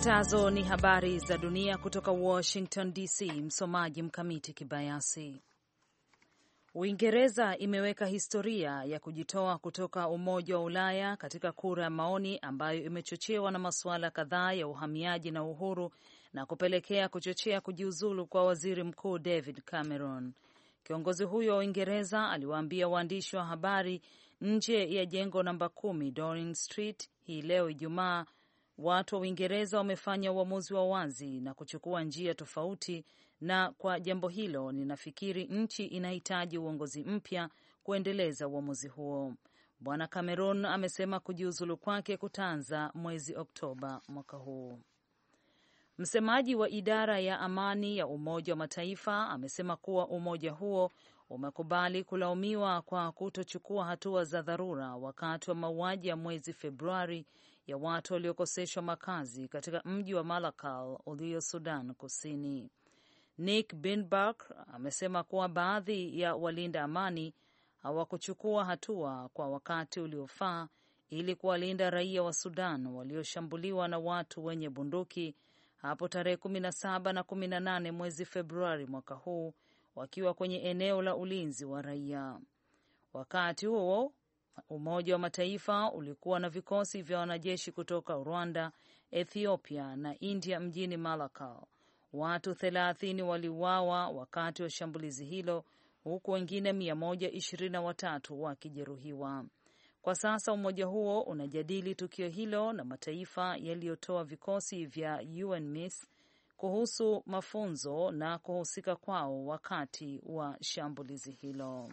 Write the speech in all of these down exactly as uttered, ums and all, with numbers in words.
Zifuatazo ni habari za dunia kutoka Washington D C. Msomaji Mkamiti Kibayasi. Uingereza imeweka historia ya kujitoa kutoka Umoja wa Ulaya katika kura ya maoni ambayo imechochewa na masuala kadhaa ya uhamiaji na uhuru na kupelekea kuchochea kujiuzulu kwa Waziri Mkuu David Cameron. Kiongozi huyo wa Uingereza aliwaambia waandishi wa habari nje ya jengo namba kumi Downing Street hii leo Ijumaa, watu wa Uingereza wamefanya uamuzi wa wazi na kuchukua njia tofauti, na kwa jambo hilo ninafikiri nchi inahitaji uongozi mpya kuendeleza uamuzi huo. Bwana Cameron amesema kujiuzulu kwake kutaanza mwezi Oktoba mwaka huu. Msemaji wa idara ya amani ya Umoja wa Mataifa amesema kuwa umoja huo umekubali kulaumiwa kwa kutochukua hatua za dharura wakati wa mauaji ya mwezi Februari ya watu waliokoseshwa makazi katika mji wa Malakal ulio Sudan Kusini. Nick Binbark amesema kuwa baadhi ya walinda amani hawakuchukua hatua kwa wakati uliofaa ili kuwalinda raia wa Sudan walioshambuliwa na watu wenye bunduki hapo tarehe kumi na saba na kumi na nane mwezi Februari mwaka huu, wakiwa kwenye eneo la ulinzi wa raia. Wakati huo Umoja wa Mataifa ulikuwa na vikosi vya wanajeshi kutoka Rwanda, Ethiopia na India mjini Malakal. Watu thelathini waliuawa wakati wa shambulizi hilo, huku wengine mia moja ishirini na watatu wakijeruhiwa. Kwa sasa umoja huo unajadili tukio hilo na mataifa yaliyotoa vikosi vya U N M I S kuhusu mafunzo na kuhusika kwao wakati wa shambulizi hilo.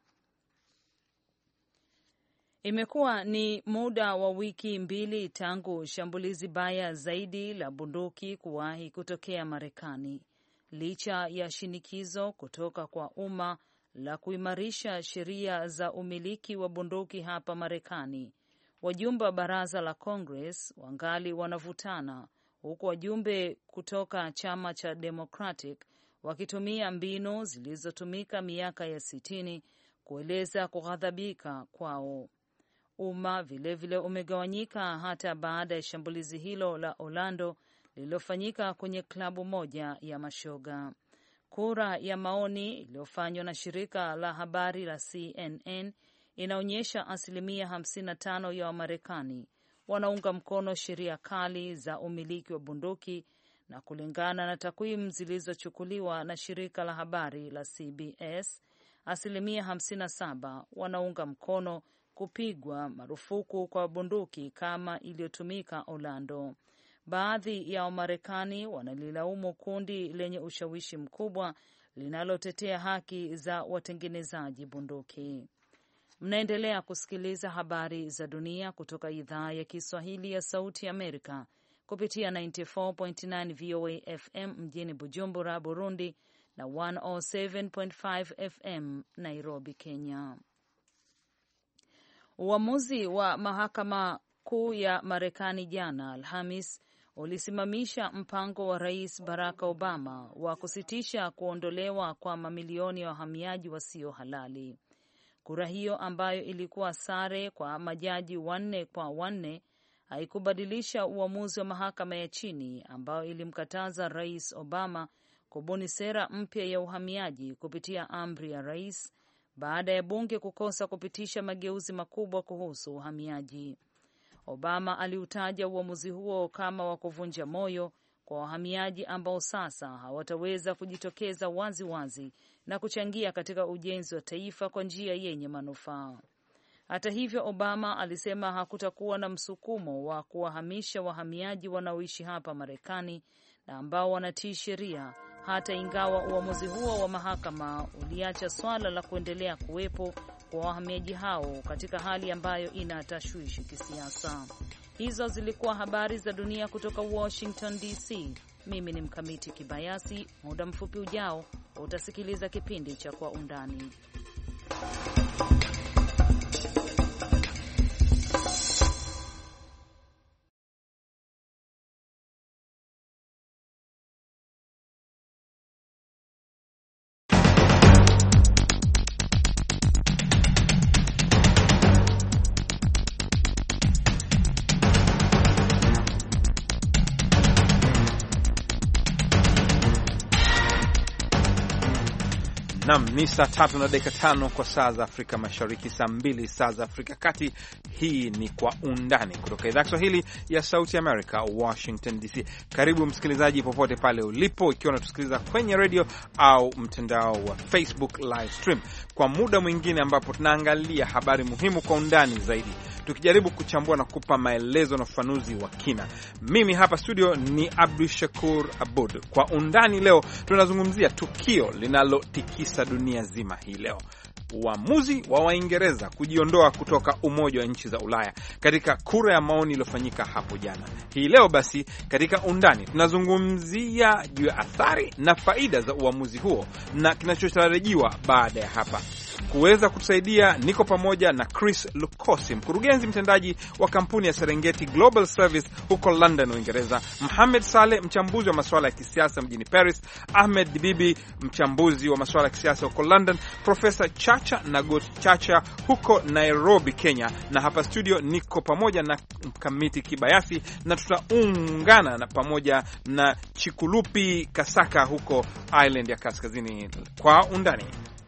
Imekuwa ni muda wa wiki mbili tangu shambulizi baya zaidi la bunduki kuwahi kutokea Marekani, licha ya shinikizo kutoka kwa umma la kuimarisha sheria za umiliki wa bunduki hapa Marekani. Wajumbe wa baraza la Congress wangali wanavutana, huku wajumbe kutoka chama cha Democratic wakitumia mbinu zilizotumika miaka ya sitini kueleza kughadhabika kwao. Umma vilevile umegawanyika hata baada ya shambulizi hilo la Orlando lililofanyika kwenye klabu moja ya mashoga. Kura ya maoni iliyofanywa na shirika la habari la C N N inaonyesha asilimia hamsini na tano ya Wamarekani wanaunga mkono sheria kali za umiliki wa bunduki, na kulingana na takwimu zilizochukuliwa na shirika la habari la C B S, asilimia hamsini na saba wanaunga mkono kupigwa marufuku kwa bunduki kama iliyotumika Orlando. Baadhi ya Wamarekani wanalilaumu kundi lenye ushawishi mkubwa linalotetea haki za watengenezaji bunduki. Mnaendelea kusikiliza habari za dunia kutoka idhaa ya Kiswahili ya Sauti Amerika kupitia tisini na nne nukta tisa V O A F M mjini Bujumbura, Burundi na mia moja saba nukta tano F M Nairobi, Kenya. Uamuzi wa mahakama kuu ya Marekani jana Alhamis ulisimamisha mpango wa Rais Barack Obama wa kusitisha kuondolewa kwa mamilioni ya wahamiaji wasio halali. Kura hiyo ambayo ilikuwa sare kwa majaji wanne kwa wanne haikubadilisha uamuzi wa mahakama ya chini ambayo ilimkataza Rais Obama kubuni sera mpya ya uhamiaji kupitia amri ya rais baada ya bunge kukosa kupitisha mageuzi makubwa kuhusu uhamiaji. Obama aliutaja uamuzi huo kama wa kuvunja moyo kwa wahamiaji ambao sasa hawataweza kujitokeza wazi wazi na kuchangia katika ujenzi wa taifa kwa njia yenye manufaa. Hata hivyo, Obama alisema hakutakuwa na msukumo wa kuwahamisha wahamiaji wanaoishi hapa Marekani na ambao wanatii sheria, hata ingawa uamuzi huo wa mahakama uliacha swala la kuendelea kuwepo kwa wahamiaji hao katika hali ambayo ina tashwishi kisiasa. Hizo zilikuwa habari za dunia kutoka Washington D C. Mimi ni Mkamiti Kibayasi. Muda mfupi ujao utasikiliza kipindi cha Kwa Undani. Naam, ni saa tatu na dakika tano kwa saa za Afrika Mashariki, saa mbili saa za Afrika Kati. Hii ni Kwa Undani kutoka idhaa Kiswahili ya Sauti America, Washington D C. Karibu msikilizaji popote pale ulipo, ikiwa unatusikiliza kwenye radio au mtandao wa Facebook live stream, kwa muda mwingine ambapo tunaangalia habari muhimu kwa undani zaidi, tukijaribu kuchambua na kupa maelezo na ufafanuzi wa kina. Mimi hapa studio ni Abdul Shakur Abud. Kwa Undani leo tunazungumzia tukio linalotikisa dunia zima hii leo, uamuzi wa Waingereza kujiondoa kutoka Umoja wa Nchi za Ulaya katika kura ya maoni iliyofanyika hapo jana. Hii leo basi katika Undani tunazungumzia juu ya athari na faida za uamuzi huo na kinachotarajiwa baada ya hapa. Kuweza kutusaidia niko pamoja na Chris Lukosi, mkurugenzi mtendaji wa kampuni ya Serengeti Global Service huko London, Uingereza, Mohamed Saleh, mchambuzi wa masuala ya kisiasa mjini Paris, Ahmed Dibibi, mchambuzi wa masuala ya kisiasa huko London, Profesa Chacha Nagot Chacha huko Nairobi, Kenya, na hapa studio niko pamoja na Mkamiti Kibayasi, na tutaungana na pamoja na Chikulupi Kasaka huko Island ya Kaskazini. Kwa Undani.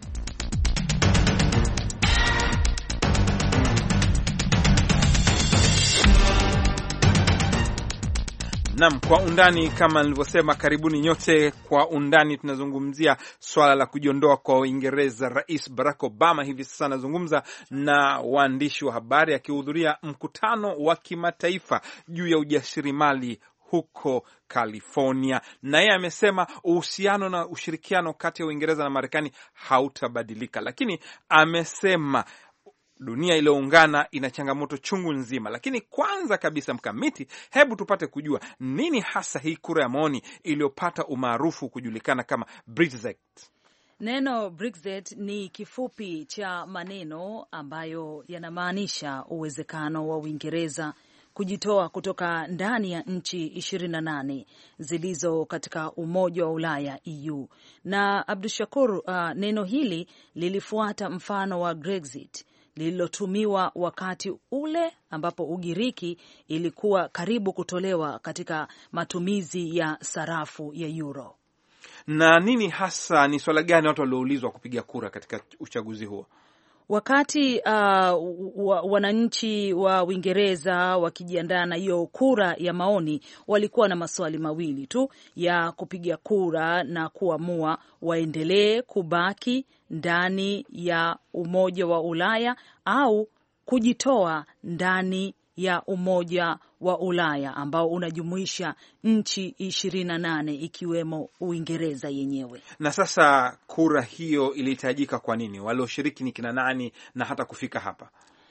Naam, Kwa Undani kama nilivyosema, karibuni nyote. Kwa Undani tunazungumzia swala la kujiondoa kwa Uingereza. Rais Barack Obama hivi sasa anazungumza na waandishi wa habari akihudhuria mkutano wa kimataifa juu ya ujasiriamali huko California, na yeye amesema uhusiano na ushirikiano kati ya Uingereza na Marekani hautabadilika, lakini amesema dunia iliyoungana ina changamoto chungu nzima. Lakini kwanza kabisa, Mkamiti, hebu tupate kujua nini hasa hii kura ya maoni iliyopata umaarufu kujulikana kama Brexit. Neno Brexit ni kifupi cha maneno ambayo yanamaanisha uwezekano wa Uingereza kujitoa kutoka ndani ya nchi ishirini na nane zilizo katika Umoja wa Ulaya E U. Na Abdushakur, uh, neno hili lilifuata mfano wa Brexit lililotumiwa wakati ule ambapo Ugiriki ilikuwa karibu kutolewa katika matumizi ya sarafu ya euro. Na nini hasa, ni swala gani watu walioulizwa kupiga kura katika uchaguzi huo? Wakati uh, wananchi wa Uingereza wakijiandaa na hiyo kura ya maoni, walikuwa na maswali mawili tu ya kupiga kura na kuamua waendelee kubaki ndani ya Umoja wa Ulaya au kujitoa ndani ya Umoja wa Ulaya ambao unajumuisha nchi ishirini na nane ikiwemo Uingereza yenyewe. Na sasa kura hiyo ilihitajika kwa nini? Walioshiriki ni kina nani na hata kufika hapa?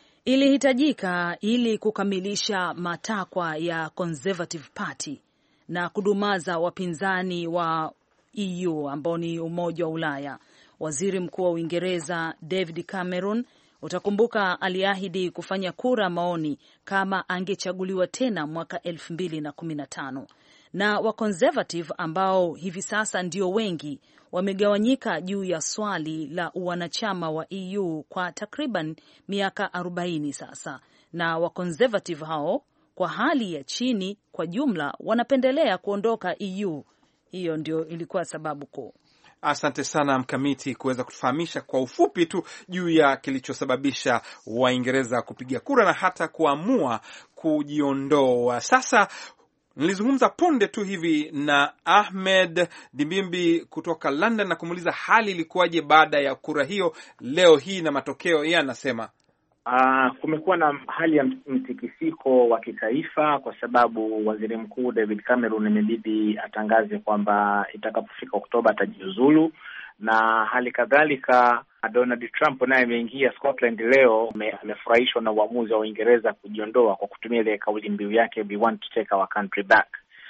Ilihitajika ili kukamilisha matakwa ya Conservative Party na kudumaza wapinzani wa E U ambao ni Umoja wa Ulaya. Waziri Mkuu wa Uingereza David Cameron, utakumbuka, aliahidi kufanya kura maoni kama angechaguliwa tena mwaka elfu mbili na kumi na tano. Na wa Conservative ambao hivi sasa ndio wengi wamegawanyika juu ya swali la uwanachama wa E U kwa takriban miaka arobaini sasa. Na wa Conservative hao kwa hali ya chini kwa jumla wanapendelea kuondoka E U. Hiyo ndio ilikuwa sababu kuu. Asante sana Mkamiti kuweza kutufahamisha kwa ufupi tu juu ya kilichosababisha Waingereza kupiga kura na hata kuamua kujiondoa. Sasa nilizungumza punde tu hivi na Ahmed Dibibi kutoka London na kumuuliza hali ilikuwaje baada ya kura hiyo leo hii na matokeo. Yeye anasema Uh, kumekuwa na hali ya mtikisiko wa kitaifa kwa sababu Waziri Mkuu David Cameron imebidi atangaze kwamba itakapofika Oktoba atajiuzulu, na hali kadhalika Donald Trump naye ameingia Scotland leo, amefurahishwa na uamuzi wa Uingereza kujiondoa kwa kutumia ile kauli mbiu yake, we want to take our country back.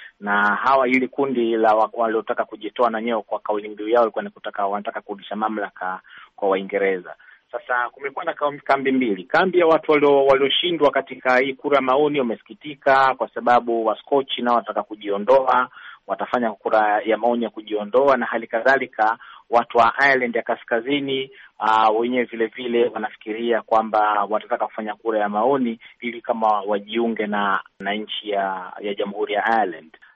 Na hawa ili kundi la waliotaka kujitoa na nyeo kwa kauli mbiu yao ilikuwa ni kutaka wanataka kurudisha mamlaka kwa Waingereza. Sasa kumekuwa na kambi mbili. Kambi ya watu walioshindwa katika hii kura maoni wamesikitika kwa sababu Waskochi nao wataka kujiondoa, watafanya kura ya maoni ya kujiondoa, na hali kadhalika watu wa Ireland ya Kaskazini uh, wenyewe vile vile wanafikiria kwamba watataka kufanya kura ya maoni ili kama wajiunge na na nchi ya ya Jamhuri ya Ireland.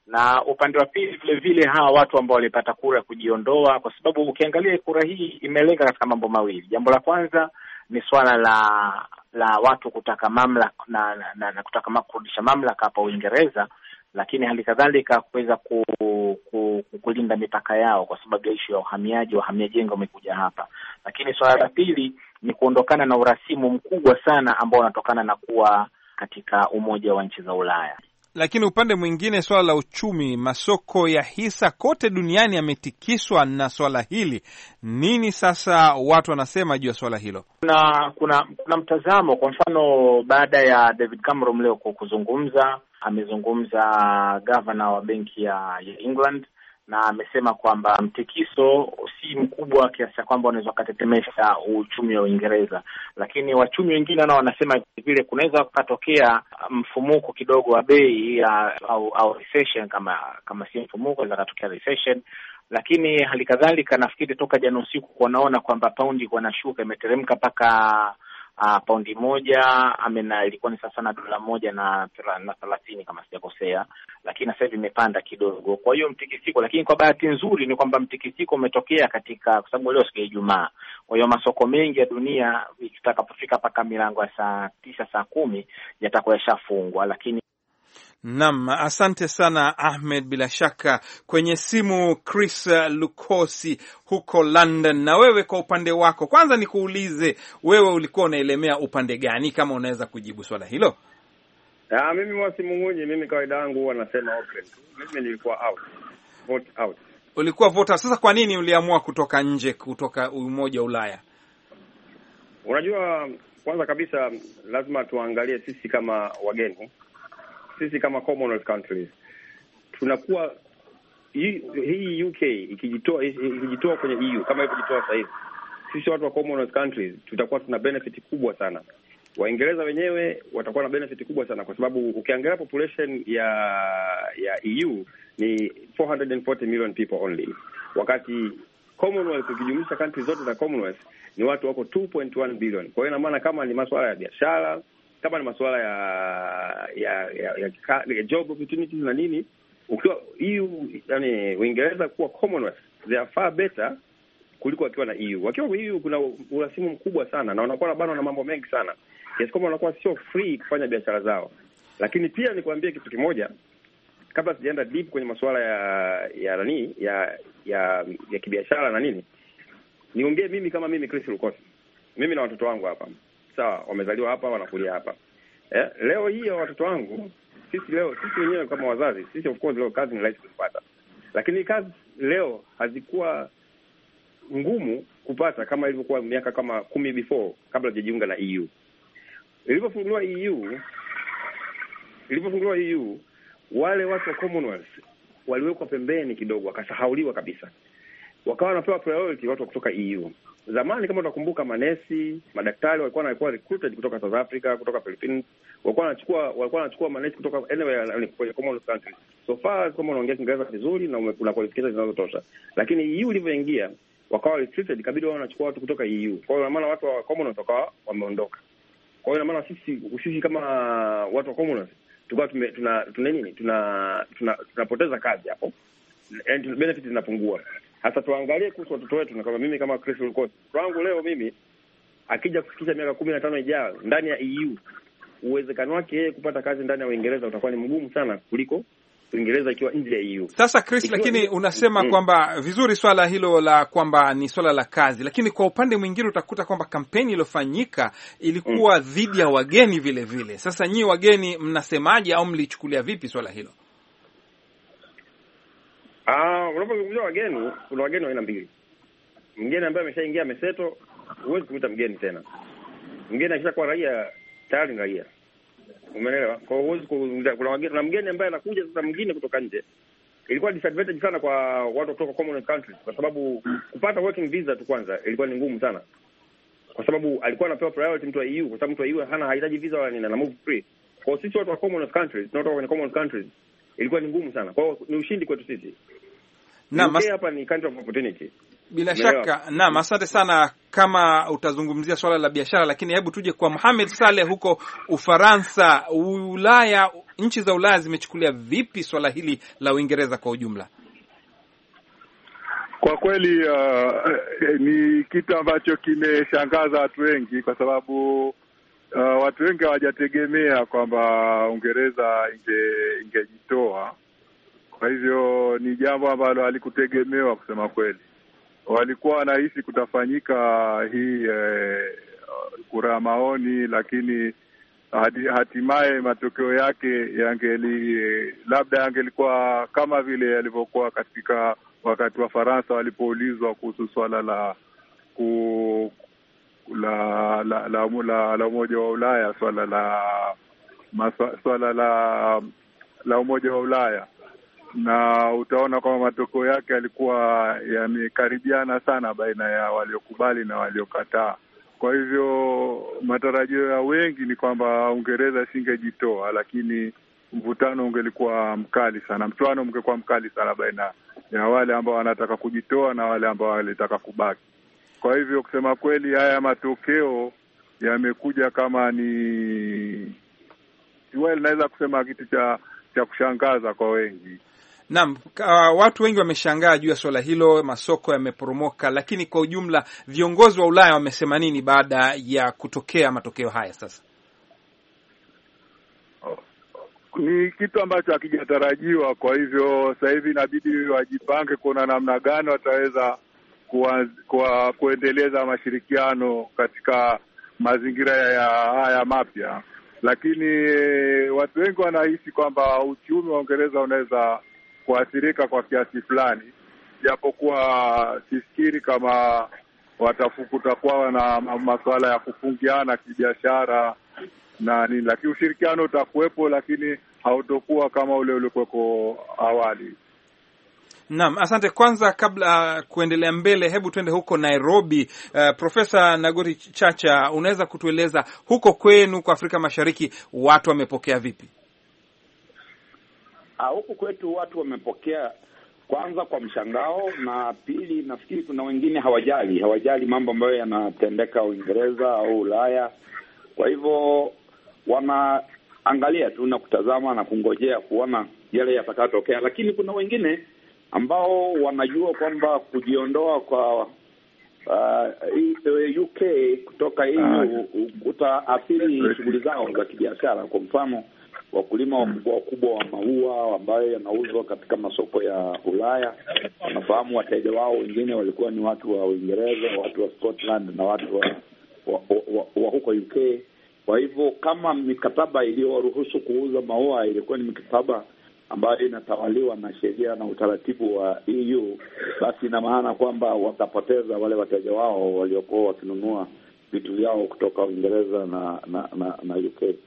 na upande wa pili vile vile hawa watu ambao walipata kura kujiondoa, kwa sababu ukiangalia kura hii imelenga katika mambo mawili. Jambo la kwanza ni swala la la watu kutaka mamlaka na, na, na, na kutaka kurudisha mamlaka hapa Uingereza, lakini hali kadhalika kuweza ku, ku, kulinda mipaka yao kwa sababu ya issue ya uhamiaji. Wahamiaji wengi wamekuja hapa. Lakini swala la pili ni kuondokana na urasimu mkubwa sana ambao unatokana na kuwa katika umoja wa nchi za Ulaya. Lakini upande mwingine, swala la uchumi, masoko ya hisa kote duniani yametikiswa na swala hili. Nini sasa watu wanasema juu ya swala hilo? Kuna kuna kuna mtazamo, kwa mfano baada ya David Cameron leo kuzungumza, amezungumza governor wa benki ya, ya England, na amesema kwamba mtikiso si mkubwa kiasi cha kwamba unaweza kutetemesha uchumi wa Uingereza, lakini wachumi wengine nao wanasema vile kunaweza kutokea mfumuko kidogo wa bei au au recession, kama kama si mfumuko inaweza kutokea recession. Lakini hali kadhalika nafikiri toka jana usiku wanaona kwamba paundi kwa nashuka, imeteremka paka Uh, paundi moja amena ilikuwa ni sasa na dola moja na na thelathini kama sijakosea, lakini sasa hivi imepanda kidogo. Kwa hiyo mtikisiko, lakini kwa bahati nzuri ni kwamba mtikisiko umetokea katika, kwa sababu leo siku ya Ijumaa. Kwa hiyo masoko mengi ya dunia itakapofika paka milango ya saa tisa saa kumi yatakuwa yashafungwa. Lakini Naam, asante sana Ahmed. Bila shaka kwenye simu Chris Lukosi huko London. Na wewe kwa upande wako, kwanza nikuulize, wewe ulikuwa unaelemea upande gani, kama unaweza kujibu swala hilo? Ah, mimi Mwasimung'unyi, mimi kawaida yangu huwa nasema open. Mimi nilikuwa out. Vote out. Ulikuwa voter. Sasa kwa nini uliamua kutoka nje, kutoka umoja wa Ulaya? Unajua, kwanza kabisa lazima tuangalie sisi kama wageni. Sisi kama Commonwealth countries tunakuwa hii, hii U K ikijitoa ikijitoa kwenye E U kama ikijitoa sasa hivi, sisi watu wa Commonwealth countries tutakuwa tuna benefit kubwa sana. Waingereza wenyewe watakuwa na benefit kubwa sana, kwa sababu ukiangalia population ya ya E U ni four hundred forty million people only, wakati Commonwealth ukijumlisha countries zote za Commonwealth ni watu wako two point one billion. Kwa hiyo ina maana kama ni masuala ya biashara, kama ni masuala ya ya ya, ya, ya job opportunities na nini, ukiwa E U, yani Uingereza kuwa Commonwealth, they are far better kuliko wakiwa na E U. Wakiwa E U kuna urasimu mkubwa sana na wanakuwa bado na mambo mengi sana, yes, kama wanakuwa sio free kufanya biashara zao. Lakini pia nikwambie kitu kimoja kabla sijaenda deep kwenye masuala ya ya nani ya ya, ya kibiashara na nini, niongee mimi kama mimi Chris Lukosi. Mimi na watoto wangu hapa, sawa, wamezaliwa hapa, wanakulia hapa. Eh, leo hii watoto wangu, sisi leo sisi wenyewe kama wazazi, sisi of course leo kazi ni rahisi kupata. Lakini kazi leo hazikuwa ngumu kupata kama ilivyokuwa miaka kama kumi before, kabla hajajiunga na E U. Ilipofunguliwa E U, ilipofunguliwa E U, wale watu wa Commonwealth waliwekwa pembeni kidogo, wakasahauliwa kabisa. Wakawa wanapewa priority watu kutoka E U. Zamani kama utakumbuka, manesi, madaktari walikuwa wanakuwa recruited kutoka South Africa, kutoka Philippines, walikuwa wanachukua walikuwa wanachukua manesi kutoka anywhere kwenye Commonwealth countries. So far kama unaongea Kiingereza vizuri na una qualifications zinazotosha. Lakini E U ilivyoingia, wakawa recruited, ikabidi wao wanachukua watu kutoka E U. Kwa hiyo maana watu wa Commonwealth wakawa wameondoka. Kwa hiyo maana sisi sisi kama watu wa Commonwealth tulikuwa tume, tuna tuna nini? Tuna tunapoteza tuna kazi hapo. And benefits zinapungua. Sasa tuangalie kuhusu watoto wetu, na kama mimi kama Chris Lukosi, wangu leo mimi akija kufikisha miaka kumi na tano ijayo ndani ya E U, uwezekano wake yeye kupata kazi ndani ya Uingereza utakuwa ni mgumu sana kuliko Uingereza ikiwa nje ya E U. Sasa Chris, ikiwa, lakini unasema mm, kwamba vizuri swala hilo la kwamba ni swala la kazi, lakini kwa upande mwingine utakuta kwamba kampeni iliyofanyika ilikuwa mm, dhidi ya wageni vile vile. Sasa nyinyi wageni mnasemaje au mlichukulia vipi swala hilo? Ah, unapozungumzia wageni, kuna wageni wa aina mbili. Mgeni ambaye ameshaingia ameseto, huwezi kumuita mgeni tena. Mgeni akishakuwa raia, tayari ni raia. Umeelewa? Kwa hiyo huwezi kumuita, kuna wageni na mgeni ambaye anakuja sasa mwingine kutoka nje. Ilikuwa disadvantage sana kwa watu kutoka Commonwealth countries, kwa sababu kupata working visa tu kwanza ilikuwa ni ngumu sana. Kwa sababu alikuwa anapewa priority mtu wa E U, kwa sababu mtu wa E U hana hahitaji visa wala nini, na move free. Kwa hiyo sisi watu wa Commonwealth countries, tunatoka kwenye Commonwealth countries, ilikuwa ni ngumu sana. Kwa hiyo ni ushindi kwetu sisi. Naam, hapa ni country of opportunity. Bila shaka. Naam, asante sana kama utazungumzia swala la biashara, lakini hebu tuje kwa Mohamed Saleh huko Ufaransa. Ulaya, nchi za Ulaya zimechukulia vipi swala hili la Uingereza kwa ujumla? Kwa kweli uh, ni kitu ambacho kimeshangaza watu wengi, kwa sababu uh, watu wengi hawajategemea kwamba Uingereza inge ingejitoa. Kwa hivyo ni jambo ambalo halikutegemewa kusema kweli. Walikuwa wanahisi kutafanyika hii eh, kura ya maoni, lakini hatimaye matokeo yake yangeli labda yangelikuwa kama vile yalivyokuwa katika wakati wa Faransa walipoulizwa kuhusu swala la ku la la la, la, la umoja wa Ulaya, swala la maswa, swala la la umoja wa Ulaya, na utaona kwamba matokeo yake yalikuwa yamekaribiana sana baina ya waliokubali na waliokataa. Kwa hivyo matarajio ya wengi ni kwamba Uingereza singejitoa, lakini mvutano ungelikuwa mkali sana, mchuano ungekuwa mkali sana baina ya wale ambao wanataka kujitoa na wale ambao walitaka kubaki. Kwa hivyo kusema kweli, haya matokeo yamekuja kama ni well, naweza kusema kitu cha cha kushangaza kwa wengi. Naam, uh, watu wengi wameshangaa juu ya swala hilo, masoko yameporomoka, lakini kwa ujumla viongozi wa Ulaya wamesema nini baada ya kutokea matokeo haya sasa? Oh, ni kitu ambacho hakijatarajiwa. Kwa hivyo sasa hivi inabidi wajipange kuona namna gani wataweza kuwa, kuwa, kuendeleza mashirikiano katika mazingira ya haya mapya. Lakini watu wengi wanahisi kwamba uchumi wa Uingereza unaweza kuathirika kwa kiasi fulani, japokuwa sifikiri kama watafukuta kwa na masuala ya kufungiana kibiashara na nini, lakini ushirikiano utakuwepo, lakini hautokuwa kama ule uliokuweko awali. Naam, asante. Kwanza kabla kuendelea mbele, hebu twende huko Nairobi. Uh, Profesa Nagori Chacha, unaweza kutueleza huko kwenu kwa Afrika Mashariki watu wamepokea vipi? Ah, huku kwetu watu wamepokea kwanza kwa mshangao, na pili nafikiri kuna wengine hawajali, hawajali mambo ambayo yanatendeka Uingereza au Ulaya. Kwa hivyo wanaangalia tu na kutazama na kungojea kuona yale yatakayotokea, lakini kuna wengine ambao wanajua kwamba kujiondoa kwa uh, U K kutoka E U utaathiri shughuli zao za kibiashara. Kwa mfano, wakulima wakubwa wakubwa wa maua ambayo yanauzwa katika masoko ya Ulaya wanafahamu wateja wao wengine walikuwa ni watu wa Uingereza, watu wa Scotland na watu wa, wa, wa, wa huko U K. Kwa hivyo kama mikataba iliyoruhusu kuuza maua ilikuwa ni mikataba ambayo inatawaliwa na sheria na utaratibu wa E U, basi ina maana kwamba watapoteza wale wateja wao waliokuwa wakinunua vitu vyao kutoka Uingereza na na, na, na U K.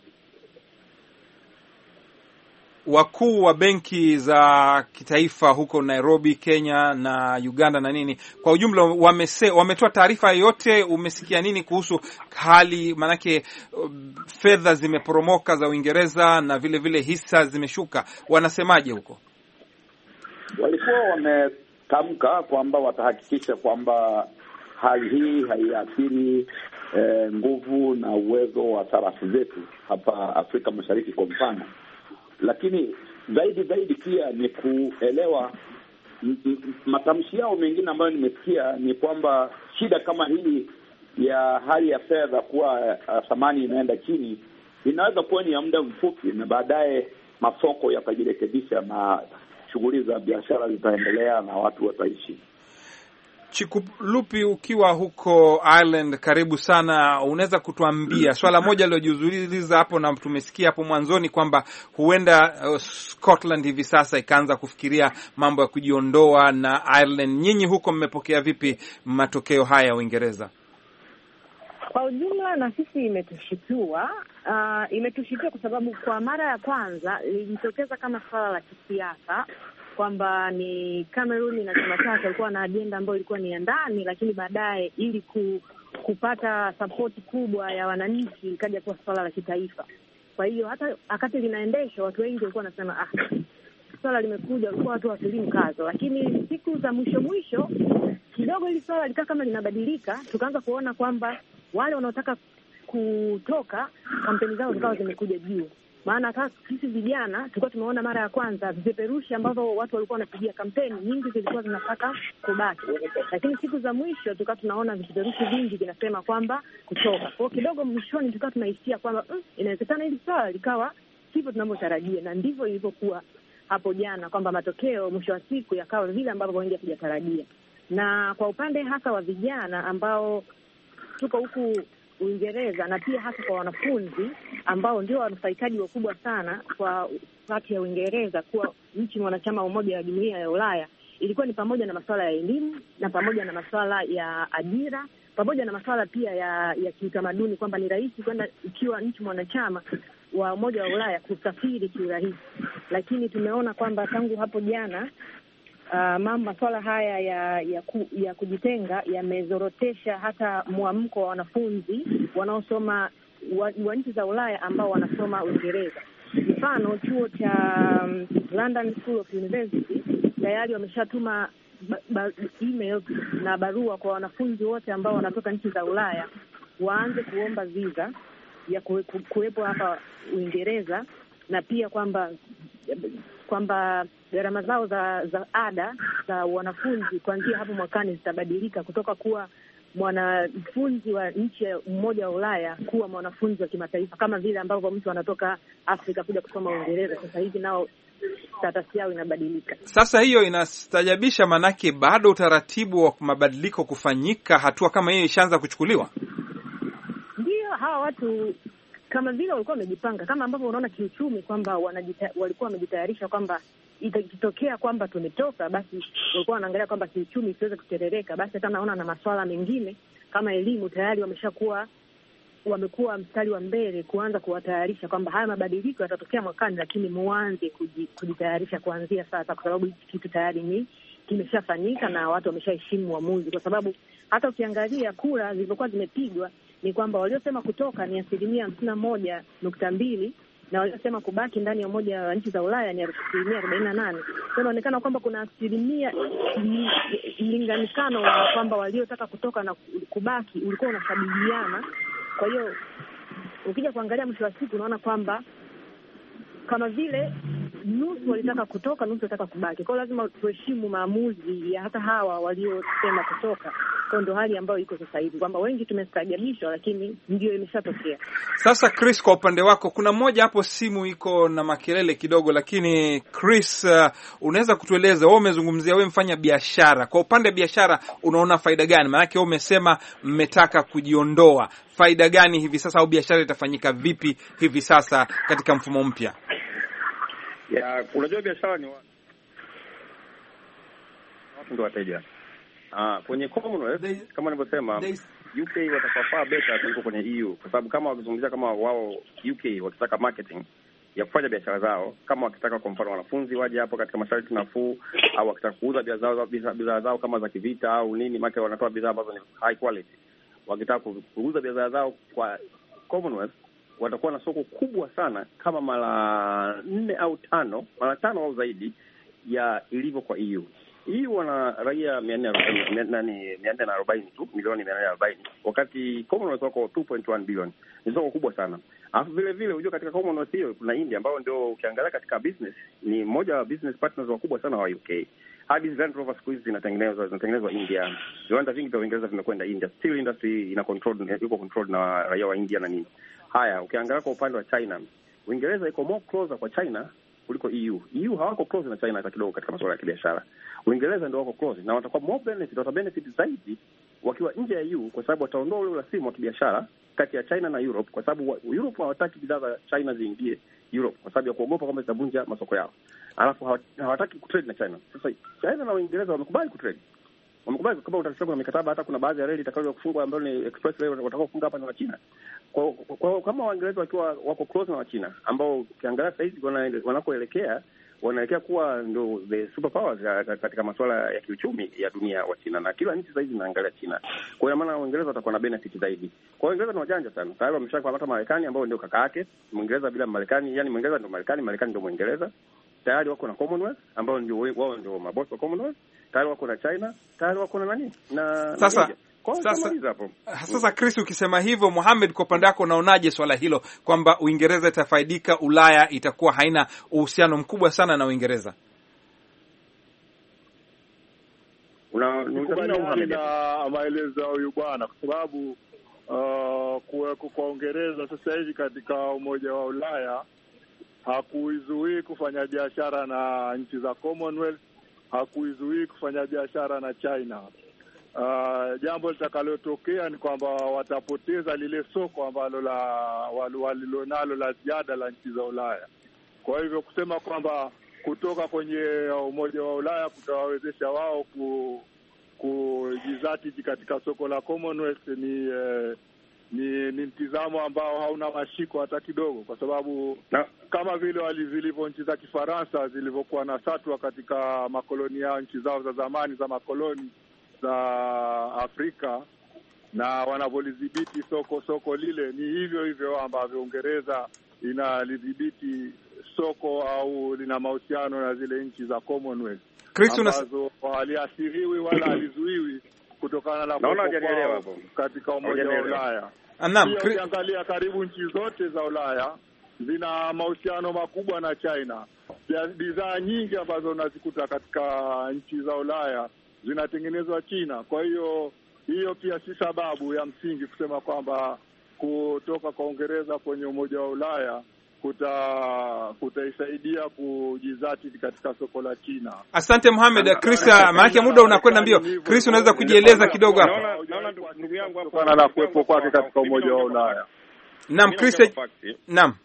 Wakuu wa benki za kitaifa huko Nairobi, Kenya na Uganda na nini kwa ujumla wamese, wametoa taarifa yote. Umesikia nini kuhusu hali? Manake uh, fedha zimeporomoka za Uingereza na vile vile hisa zimeshuka. Wanasemaje huko? Walikuwa wametamka kwamba watahakikisha kwamba hali hii haiathiri eh, nguvu na uwezo wa sarafu zetu hapa Afrika Mashariki kwa mfano. Lakini zaidi zaidi pia ni kuelewa matamshi yao mengine ambayo nimesikia ni kwamba shida kama hii ya hali ya fedha kuwa uh, thamani inaenda chini inaweza kuwa ni ya muda mfupi, na baadaye masoko yatajirekebisha na shughuli za biashara zitaendelea na watu wataishi. Chikulupi, ukiwa huko Ireland, karibu sana, unaweza kutuambia swala moja lilojuzuliza hapo na tumesikia hapo mwanzoni kwamba huenda uh, Scotland hivi sasa ikaanza kufikiria mambo ya kujiondoa na Ireland. Nyinyi huko mmepokea vipi matokeo haya ya Uingereza? Kwa ujumla na sisi imetushitua, uh, imetushitua kwa sababu kwa mara ya kwanza ilijitokeza kama swala la kisiasa kwamba ni Cameroon na chama chake walikuwa na ajenda ambayo ilikuwa ni ya ndani, lakini baadaye ili ku, kupata support kubwa ya wananchi ikaja kuwa swala la kitaifa. Kwa hiyo hata wakati linaendeshwa watu wengi walikuwa wanasema ah, swala limekuja walikuwa watu watilii mkazo, lakini siku za mwisho mwisho kidogo hili swala likaa kama linabadilika, tukaanza kuona kwamba wale wanaotaka kutoka kampeni zao zikawa zimekuja juu. Maana hata sisi vijana tulikuwa tumeona mara ya kwanza vipeperushi ambavyo watu walikuwa wanapigia kampeni nyingi zilikuwa zinataka kubaki, lakini siku za mwisho tukawa tunaona vipeperushi vingi vinasema kwamba kutoka. Kwa kidogo mwishoni tukawa tunahisia kwamba mm, inawezekana hili swala likawa sivyo tunavyotarajia, na ndivyo ilivyokuwa hapo jana, kwamba matokeo mwisho wa siku yakawa vile ambavyo wengi hawajatarajia. Na kwa upande hasa wa vijana ambao tuko huku Uingereza, na pia hasa kwa wanafunzi ambao ndio wanufaikaji wakubwa sana kwa kati ya Uingereza kuwa nchi mwanachama wa Umoja wa Jumuiya ya Ulaya, ilikuwa ni pamoja na masuala ya elimu na pamoja na masuala ya ajira, pamoja na masuala pia ya ya kiutamaduni, kwamba ni rahisi kwenda ikiwa nchi mwanachama wa Umoja wa Ulaya kusafiri kiurahisi. Lakini tumeona kwamba tangu hapo jana Uh, mambo masuala haya ya ya, ku, ya kujitenga yamezorotesha hata mwamko wa wanafunzi wanaosoma wa, wa nchi za Ulaya ambao wanasoma Uingereza. Mfano, chuo cha um, London School of University tayari wameshatuma ba, ba, email na barua kwa wanafunzi wote ambao wanatoka nchi za Ulaya waanze kuomba visa ya kuwepo hapa Uingereza, na pia kwamba kwamba gharama zao za za ada za wanafunzi kuanzia hapo mwakani zitabadilika kutoka kuwa mwanafunzi wa nchi ya Umoja wa Ulaya kuwa mwanafunzi wa kimataifa, kama vile ambavyo mtu anatoka Afrika kuja kusoma Uingereza. Sasa hivi nao status yao inabadilika. Sasa hiyo inastajabisha, manake bado utaratibu wa mabadiliko kufanyika, hatua kama hiyo ishaanza kuchukuliwa. Ndio hawa watu kama vile walikuwa wamejipanga, kama ambavyo unaona kiuchumi kwamba wanajita, walikuwa wamejitayarisha kwamba itakitokea kwamba tumetoka, basi walikuwa wanaangalia kwamba kiuchumi isiweze kuterereka. Basi hata naona na masuala mengine kama elimu tayari wameshakuwa wamekuwa mstari wa mbele kuanza kuwatayarisha kwamba haya mabadiliko yatatokea mwakani, lakini muanze kujitayarisha kuanzia sasa, kwa sababu kitu tayari ni kimeshafanyika na watu wameshaheshimu uamuzi. Kwa sababu hata ukiangalia kura zilizokuwa zimepigwa ni kwamba waliosema kutoka ni asilimia hamsini na moja nukta mbili na waliosema kubaki ndani ya Umoja wa Nchi za Ulaya ni asilimia arobaini na nane. Kwa inaonekana kwamba kuna asilimia mlinganikano wa kwamba waliotaka kutoka na kubaki ulikuwa unakabiliana. Kwa hiyo ukija kuangalia mwisho wa siku unaona kwamba kama vile nusu walitaka kutoka, nusu walitaka kubaki. Kwa hiyo lazima tuheshimu maamuzi ya hata hawa waliosema kutoka. Kwa ndo hali ambayo iko sasa hivi, kwamba wengi tumestajabishwa, lakini ndio imeshatokea. Sasa Chris, kwa upande wako, kuna mmoja hapo simu iko na makelele kidogo, lakini Chris, uh, unaweza kutueleza, wewe umezungumzia wewe mfanya biashara, kwa upande wa biashara unaona faida gani? Maana yake wewe umesema mmetaka kujiondoa, faida gani hivi sasa, au biashara itafanyika vipi hivi sasa katika mfumo mpya? Ya, unajua biashara ni watu ndio wateja. Ah, kwenye Commonwealth they, kama nilivyosema U K watakafaa better kuliko kwenye E U, kwa sababu kama wakizungumzia kama wao U K wakitaka marketing ya kufanya biashara zao, kama wakitaka kwa mfano wanafunzi waje hapo katika masharti nafuu, au wakitaka kuuza bidhaa zao bidhaa zao kama za kivita au nini, maana wanatoa bidhaa ambazo ni high quality, wakitaka kuuza bidhaa zao kwa Commonwealth watakuwa na soko kubwa sana, kama mara nne au tano, mara tano au zaidi ya ilivyo kwa E U. E U wana raia mia nne na arobaini tu, milioni mia nne na arobaini, wakati Commonwealth wako two point one billion. Ni soko kubwa sana. Alafu vile vile unajua katika Commonwealth hiyo kuna India ambao ndio ukiangalia katika business ni mmoja wa business partners wakubwa sana wa U K. Hadi Land Rover squeeze zinatengenezwa zinatengenezwa India. Viwanda vingi vya Uingereza vimekwenda India. Steel industry ina control iko control na raia wa India na nini. Haya, ukiangalia kwa upande wa China, Uingereza iko more closer kwa China kuliko E U. E U hawako close na China hata kidogo katika masuala ya kibiashara. Uingereza ndio wako close na watakuwa more benefit, wata benefit zaidi wakiwa nje ya E U, kwa sababu wataondoa ule urasimu wa kibiashara kati ya China na Europe, kwa sababu Europe hawataki bidhaa za China ziingie Europe kwa sababu ya kuogopa kwamba zitavunja masoko yao. Alafu hawataki kutrade na China. Sasa China na Uingereza wamekubali kutrade. Wamekubali kama utasikia kuna mikataba, hata kuna baadhi ya reli itakayo kufungwa ambayo ni express rail watakao kufunga hapa na China. Kwa, kwa kama Waingereza wakiwa wako close na China, ambao ukiangalia sasa hivi wanakoelekea wanaelekea kuwa ndio the superpowers katika masuala ya kiuchumi ya dunia wa China, na kila nchi sasa hivi inaangalia China. Kwa hiyo maana Uingereza watakuwa na benefit zaidi. Kwa hiyo Uingereza ni wajanja sana. Tayari wameshapata Marekani ambao ndio kaka yake. Uingereza bila Marekani, yani Uingereza ndio Marekani, Marekani ndio Uingereza. tayari wako na Commonwealth ambao ndio wao ndio mabosi wa Commonwealth, tayari wako na China, tayari wako na nani na sasa na sasa, sasa Chris, ukisema hivyo, Mohamed, kwa upande wako unaonaje swala hilo kwamba Uingereza itafaidika, Ulaya itakuwa haina uhusiano mkubwa sana na Uingereza? Una nikubaliana na maelezo ya huyu bwana kwa sababu uh, kuweko kwa Uingereza sasa hivi katika Umoja wa Ulaya hakuizuii kufanya biashara na nchi za Commonwealth, hakuizuii kufanya biashara na China. Uh, jambo litakalotokea ni kwamba watapoteza lile soko ambalo la walilonalo la ziada la nchi za Ulaya. Kwa hivyo kusema kwamba kutoka kwenye Umoja wa Ulaya kutawawezesha wao ku kujizatiti katika soko la Commonwealth ni eh, ni ni mtizamo ambao hauna mashiko hata kidogo, kwa sababu no. kama vile walivyo nchi za Kifaransa zilivyokuwa na satwa katika makoloni yao, nchi zao za zamani za makoloni za Afrika, na wanavyolidhibiti soko soko lile, ni hivyo hivyo ambavyo Uingereza inalidhibiti soko au lina mahusiano na zile nchi za Commonwealth ambazo haliathiriwi wala halizuiwi kutokana na kwao katika Umoja wa Ulaya. Naam, ukiangalia karibu nchi zote za Ulaya zina mahusiano makubwa na China. Bidhaa nyingi ambazo unazikuta katika nchi za Ulaya zinatengenezwa China. Kwa hiyo hiyo pia si sababu ya msingi kusema kwamba kutoka kwa Uingereza kwenye Umoja wa Ulaya kuta kutaisaidia kujizati katika soko la China. Asante Mohamed. Chris, maana muda unakwenda mbio. Chris, unaweza kujieleza kidogo hapa? Naona ndugu yangu hapa na kuwepo kwake katika Umoja wa Ulaya. Naam, Chris. Naam.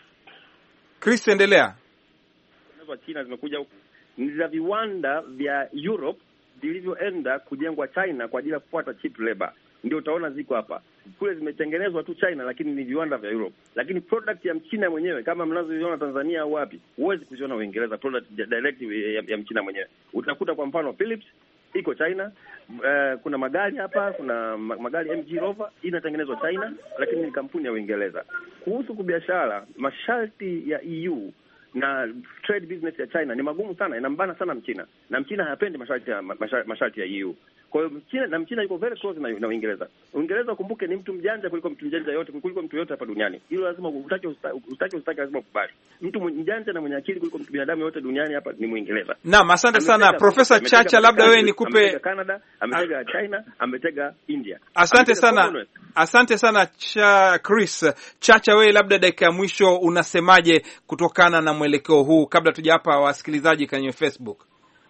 Chris, endelea. Kwa China zimekuja huku. Ni za viwanda vya Europe vilivyoenda kujengwa China kwa ajili ya kufuata cheap labor. Ndio utaona ziko hapa. Kule zimetengenezwa tu China, lakini ni viwanda vya Europe. Lakini product ya Mchina mwenyewe kama mnazoiona Tanzania au wapi, huwezi kuziona Uingereza product direct ya, ya Mchina mwenyewe. Utakuta kwa mfano Philips iko China, uh, kuna magari hapa, kuna magari M G Rover inatengenezwa China, lakini ni kampuni ya Uingereza. Kuhusu biashara, masharti ya E U na trade business ya China ni magumu sana, inambana sana Mchina. Na Mchina hapendi masharti ya masharti ya E U. Kwa hiyo Mchina na Mchina yuko very close na, na Uingereza. Uingereza kumbuke ni mtu mjanja kuliko mtu mjanja yote, kuliko mtu yote hapa duniani. Hilo lazima utake ustake ustake lazima ukubali. Mtu mjanja na mwenye akili kuliko mtu binadamu yote duniani hapa ni Muingereza. Naam, asante sana Profesa Chacha, labda wewe nikupe Canada, ametega China, ametega India. Asante sana. Asante sana cha Chris. Chacha, wewe labda dakika ya mwisho unasemaje kutokana na mwelekeo huu kabla tujapa wasikilizaji kwenye Facebook?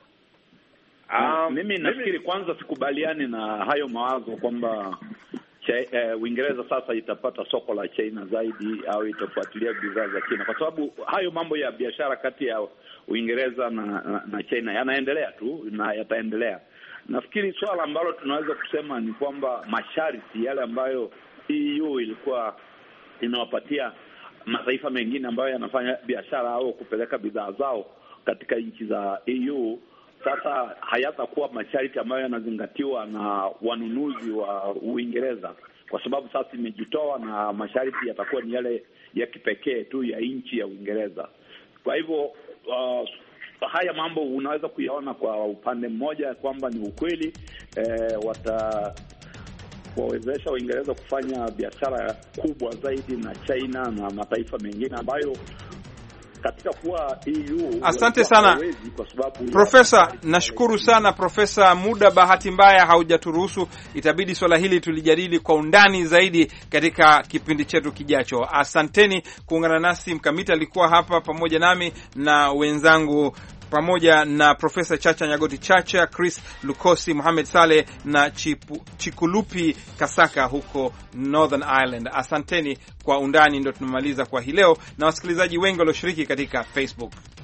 Um, mimi nafikiri kwanza sikubaliani na hayo mawazo kwamba eh, Uingereza sasa itapata soko la China zaidi au itafuatilia bidhaa za China, kwa sababu hayo mambo ya biashara kati ya Uingereza na, na, na China yanaendelea tu na yataendelea. Nafikiri swala ambalo tunaweza kusema ni kwamba masharti yale ambayo E U ilikuwa inawapatia mataifa mengine ambayo yanafanya biashara au kupeleka bidhaa zao katika nchi za E U sasa hayatakuwa masharti ambayo yanazingatiwa na wanunuzi wa Uingereza, kwa sababu sasa imejitoa na masharti yatakuwa ni yale ya kipekee tu ya nchi ya Uingereza. Kwa hivyo uh, haya mambo unaweza kuyaona kwa upande mmoja kwamba ni ukweli, eh, wata wawezesha Uingereza kufanya biashara kubwa zaidi na China na mataifa mengine ambayo katika kuwa E U. Asante sana Profesa, nashukuru sana Profesa. Muda bahati mbaya haujaturuhusu, itabidi swala hili tulijadili kwa undani zaidi katika kipindi chetu kijacho. Asanteni kuungana nasi. Mkamiti alikuwa hapa pamoja nami na wenzangu pamoja na Profesa Chacha Nyagoti Chacha, Chris Lukosi, Mohamed Saleh na Chipu, Chikulupi Kasaka huko Northern Ireland. Asanteni. Kwa undani ndio tumemaliza kwa hii leo, na wasikilizaji wengi walioshiriki katika Facebook.